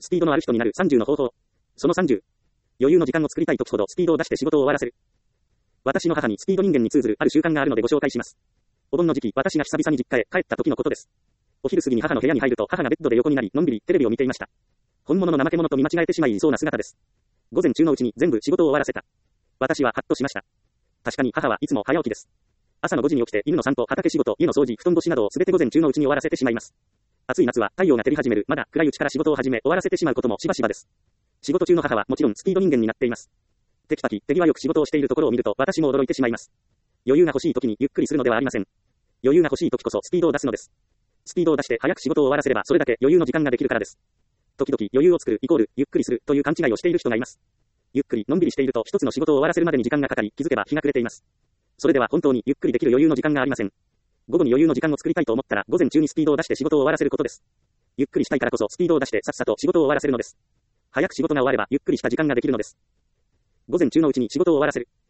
スピードのある人になる30の方法。その30。余裕の時間を作りたい時ほどスピードを出して仕事を終わらせる。私の母にスピード人間に通ずるある習慣があるのでご紹介します。お盆の時期、私が久々に実家へ帰った時のことです。お昼過ぎに母の部屋に入ると母がベッドで横になり、のんびりテレビを見ていました。本物の怠け者と見間違えてしまいそうな姿です。午前中のうちに全部仕事を終わらせた。私はハッとしました。確かに母はいつも早起きです。朝の5時に起きて犬の散歩、畑仕事、家の掃除、布団干しなどをすべて午前中のうちに終わらせてしまいます。暑い夏は太陽が照り始めるまだ暗いうちから仕事を始め終わらせてしまうこともしばしばです。仕事中の母はもちろんスピード人間になっています。テキパキ手際よく仕事をしているところを見ると私も驚いてしまいます。余裕が欲しい時にゆっくりするのではありません。余裕が欲しい時こそスピードを出すのです。スピードを出して早く仕事を終わらせればそれだけ余裕の時間ができるからです。時々余裕を作るイコールゆっくりするという勘違いをしている人がいます。ゆっくりのんびりしていると一つの仕事を終わらせるまでに時間がかかり気づけば日が暮れています。それでは本当にゆっくりできる余裕の時間がありません。午後に余裕の時間を作りたいと思ったら午前中にスピードを出して仕事を終わらせることです。ゆっくりしたいからこそスピードを出してさっさと仕事を終わらせるのです。早く仕事が終わればゆっくりした時間ができるのです。午前中のうちに仕事を終わらせる。